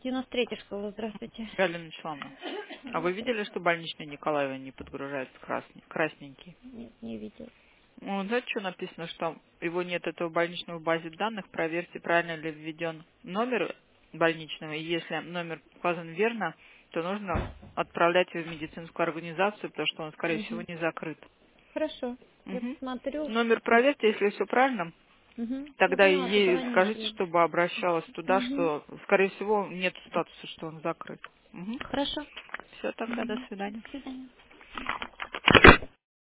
93-я школа, здравствуйте. Галина Вячеславовна, а вы видели, что больничный Николаева не подгружается красненький? Нет, не видел. Ну, знаете, что написано, что его нет этого больничного в базе данных, проверьте, правильно ли введен номер больничного, и если номер указан верно, то нужно отправлять его в медицинскую организацию, потому что он, скорее всего, Угу. не закрыт. Хорошо, я Мгм. посмотрю. Номер проверьте, если все правильно, Угу. Я тогда и поняла, ей скажите, позвоните. чтобы обращалась туда, Угу. что, скорее всего, нет статуса, что он закрыт. Хорошо. Все, тогда до Угу. свидания. До свидания.